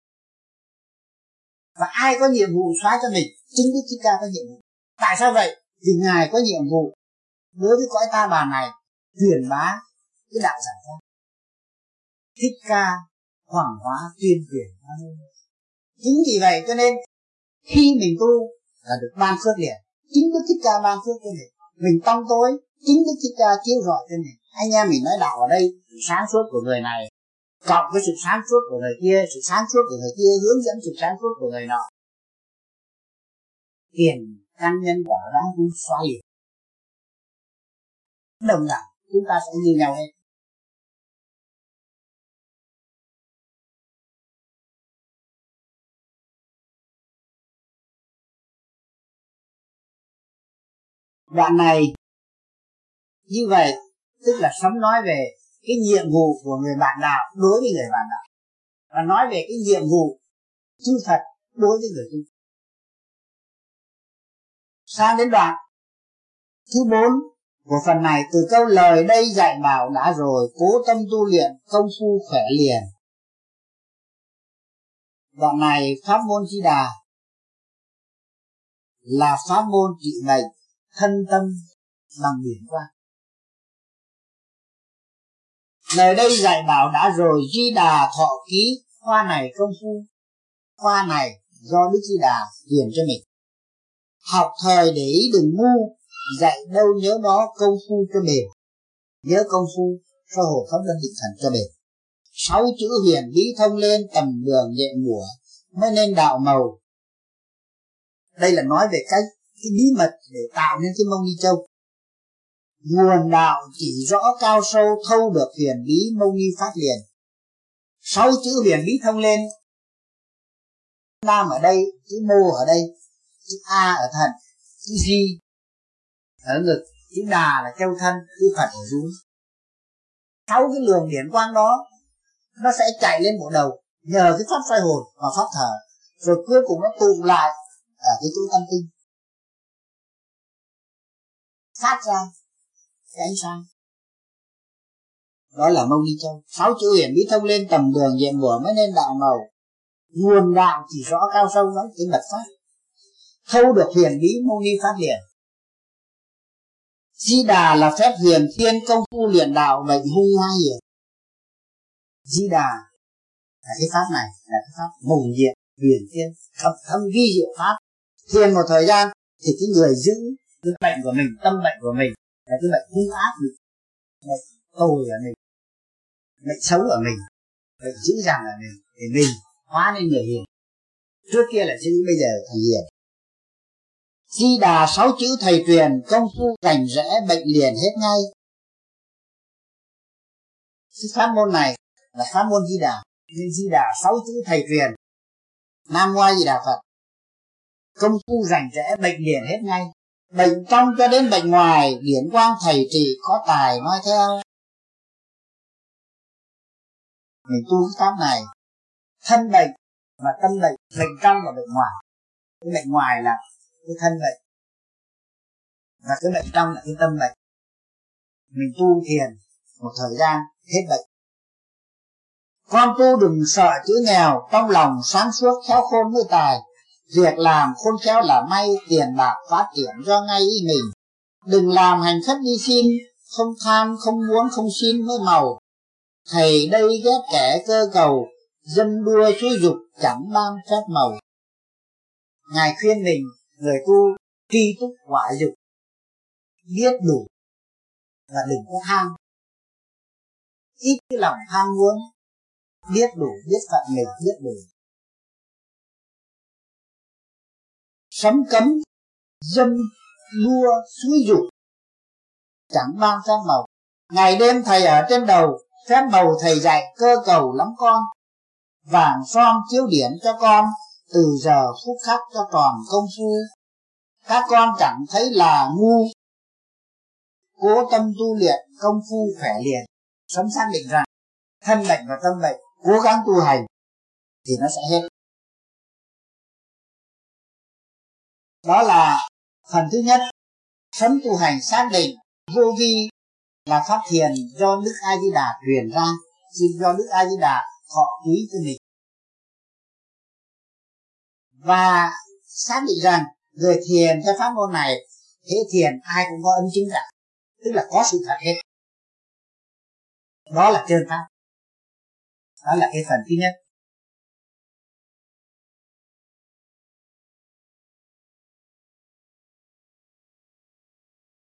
Và ai có nhiệm vụ xóa cho mình? Chính Đức Thích Ca có nhiệm vụ. Tại sao vậy? Vì Ngài có nhiệm vụ đối với cõi ta bà này truyền bá cái đạo giải thoát. Thích Ca hoàng hóa tuyên truyền. Chính vì vậy cho nên khi mình tu là được ban phước liền. Chính Đức Thích Ca ban phước cho mình. Mình tăm tối, chính Đức Thích Ca chiếu rọi cho mình. Anh em mình nói đạo ở đây, sáng suốt của người này cộng với sự sáng suốt của người kia, sự sáng suốt của người kia hướng dẫn sự sáng suốt của người nọ. Tiền căn nhân quả ráng tu xóa liền. Đồng đẳng chúng ta sẽ như nhau hết. Đoạn này như vậy tức là Sấm nói về cái nhiệm vụ của người bạn đạo đối với người bạn đạo, và nói về cái nhiệm vụ chư Phật đối với người tu. Sang đến đoạn thứ bốn của phần này, từ câu lời đây dạy bảo đã rồi, cố tâm tu luyện công phu khỏe liền. Đoạn này pháp môn Di Đà là pháp môn trị bệnh thân tâm bằng điển quang. Lời đây dạy bảo đã rồi, Di Đà thọ ký khoa này công phu. Khoa này do Đức Di Đà truyền cho mình. Học thời để ý đừng ngu, dạy đâu nhớ đó công phu cho bền. Nhớ công phu soi hồ pháp luân định thần cho bền. Sáu chữ huyền bí thông lên, tầm đường nhẹ mùa mới nên đạo màu. Đây là nói về cách cái bí mật để tạo nên cái Mâu Ni Châu. Nguồn đạo chỉ rõ cao sâu, thâu được huyền bí Mâu Ni phát liền. Sáu chữ huyền bí thông lên. Nam ở đây, chữ mô ở đây, chữ A ở thần, chữ Di ở ngực, chữ Đà là châu thân, chữ Phật ở rúm. Sáu cái luồng điển quang đó nó sẽ chạy lên bộ đầu nhờ cái pháp xoay hồn và pháp thở, rồi cuối cùng nó tụ lại ở cái chỗ tâm tinh, phát ra cái ánh sáng. Đó là Mâu Ni Châu. Sáu chữ huyền bí thông lên, tầm đường diện bùa mới nên đạo màu. Nguồn đạo chỉ rõ cao sâu, nói cái mật pháp, thâu được huyền bí Mâu Ni phát liền. Di Đà là phép huyền thiên công phu liền đạo, bệnh hung hai hiền. Di Đà là cái pháp này, là cái pháp mầu nhiệm huyền thiên, thâm thâm vi diệu pháp. Thiền một thời gian thì cái người giữ cái bệnh của mình, tâm bệnh của mình là cái bệnh hung ác, bệnh tồi ở mình, bệnh xấu ở mình, bệnh dữ dằn ở mình, để mình hóa nên người hiền. Trước kia là dữ, bây giờ thành hiền. Di Đà sáu chữ thầy truyền, công phu rành rẽ, bệnh liền hết ngay. Cái pháp môn này là pháp môn Di Đà, nên Di Đà sáu chữ thầy truyền. Nam Mô A Di Đà Phật. Công phu rành rẽ, bệnh liền hết ngay. Bệnh trong cho đến bệnh ngoài, điển quang thầy trị có tài nói theo. Mình tu cái pháp này, thân bệnh và tâm bệnh, bệnh trong và bệnh ngoài. Cái bệnh ngoài là cái thân bệnh, và cái bệnh trong là cái tâm bệnh. Mình tu thiền một thời gian hết bệnh. Con tu đừng sợ chữ nghèo, trong lòng sáng suốt khéo khôn mới tài. Việc làm khôn khéo là may, tiền bạc phát triển do ngay ý mình. Đừng làm hành khất đi xin, không tham, không muốn, không xin mới màu. Thầy đây ghét kẻ cơ cầu, dân đua xúi dục chẳng ban phép màu. Ngài khuyên mình, người tu tri túc quả dục, biết đủ và đừng có tham. Ít cái lòng tham muốn, biết đủ, biết phận mình, biết đủ. Sấm cấm, dâm, đua, xúi dục chẳng ban phép màu. Ngày đêm thầy ở trên đầu, phép màu thầy dạy cơ cầu lắm con. Vàng son chiếu điển cho con, từ giờ phút khắc cho tròn công phu. Các con chẳng thấy là ngu, cố tâm tu luyện công phu khỏe liền. Sớm xác định rằng thân bệnh và tâm bệnh, cố gắng tu hành thì nó sẽ hết. Đó là phần thứ nhất. Sớm tu hành xác định vô vi là pháp thiền do Đức A Di Đà truyền ra, do Đức A Di Đà thọ ký cho mình. Và xác định rằng người thiền theo pháp môn này, thế thiền ai cũng có ấn chứng cả, tức là có sự thật hết. Đó là chân pháp. Đó là cái phần thứ nhất.